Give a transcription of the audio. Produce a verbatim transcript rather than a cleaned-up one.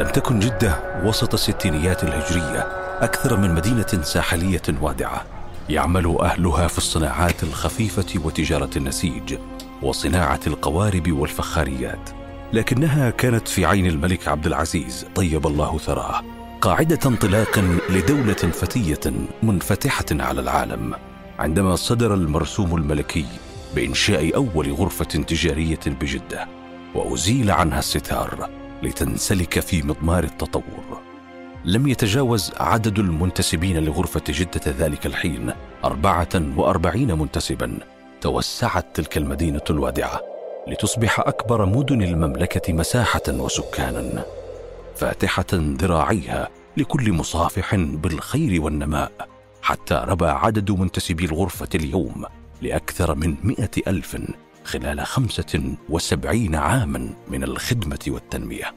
لم تكن جدة وسط الستينيات الهجرية أكثر من مدينة ساحلية وادعة يعمل أهلها في الصناعات الخفيفة وتجارة النسيج وصناعة القوارب والفخاريات، لكنها كانت في عين الملك عبد العزيز طيب الله ثراه قاعدة انطلاق لدولة فتية منفتحة على العالم، عندما صدر المرسوم الملكي بإنشاء أول غرفة تجارية بجدة وأزيل عنها الستار لتنسلك في مضمار التطور. لم يتجاوز عدد المنتسبين لغرفة جدة ذلك الحين أربعة وأربعين منتسبا. توسعت تلك المدينة الوادعة لتصبح أكبر مدن المملكة مساحة وسكانا، فاتحة ذراعيها لكل مصافح بالخير والنماء، حتى ربى عدد منتسبي الغرفة اليوم لأكثر من مئة ألف خلال خمسة وسبعين عاما من الخدمة والتنمية.